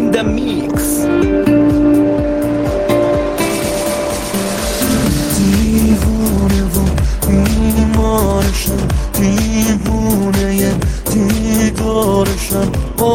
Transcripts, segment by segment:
in the mix. دیوونه و بیمارشم، دیوونه دیدارشم،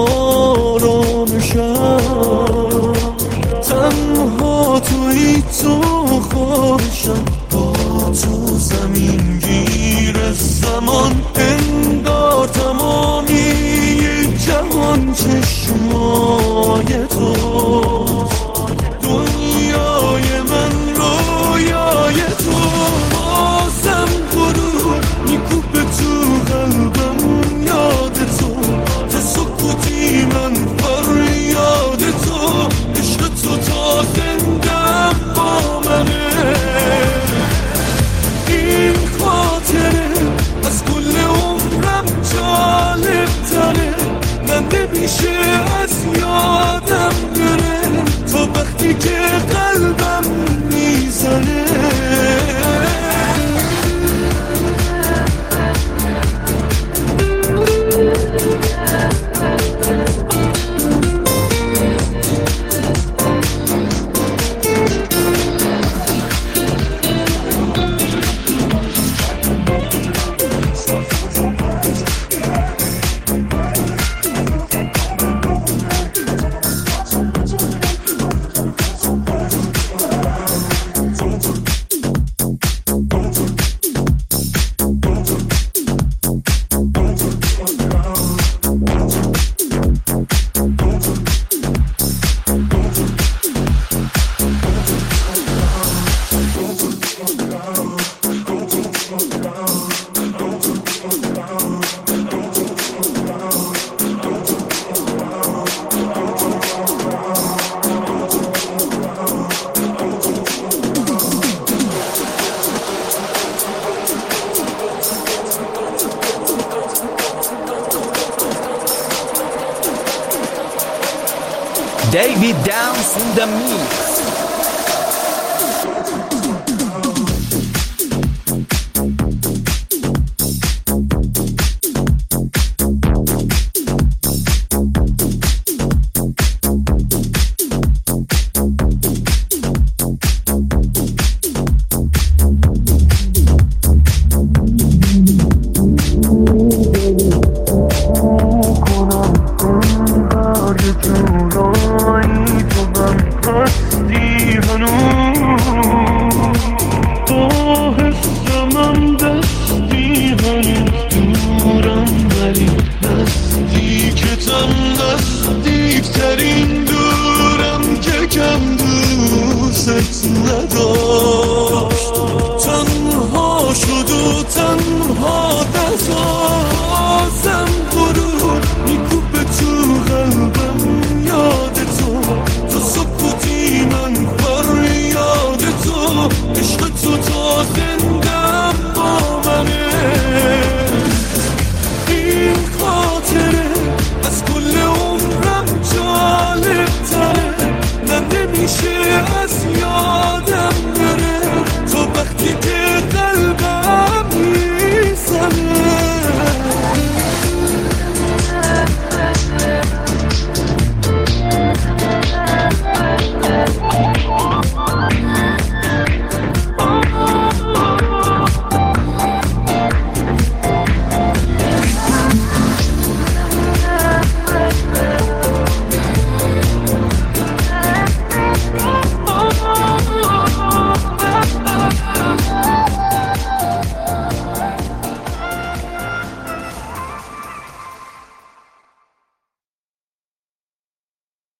آرامشم، تنها توی تو خوابشم، با تو زمین گیر زمان، انگار تمامی جهان چشمای توست، دنیای من رویای تو، بازم غرور میکوبه تو قلبم یاد تو، تا سکوتی من فریاد تو، عشق تو تا زندم با منه، این خاطره از کل عمرم جالب تره، من نمیشه از یادم بره تا وقتی که قلبم میزنه. David Downs in the mix. جورایی تو من هستی هنوز